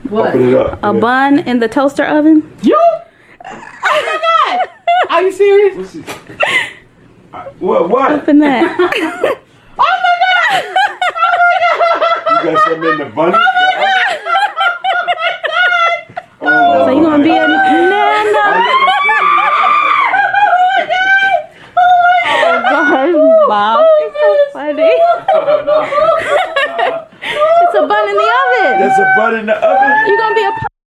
What? Open it up. A bun in the toaster oven? You? Oh my god! Are you serious? What's it? What? Open that. Oh my god! You got something in the bun? So you gonna be a nana? Oh, Bob, it's so funny. It's a bun in the oven. There's a bun in the oven. You gonna be a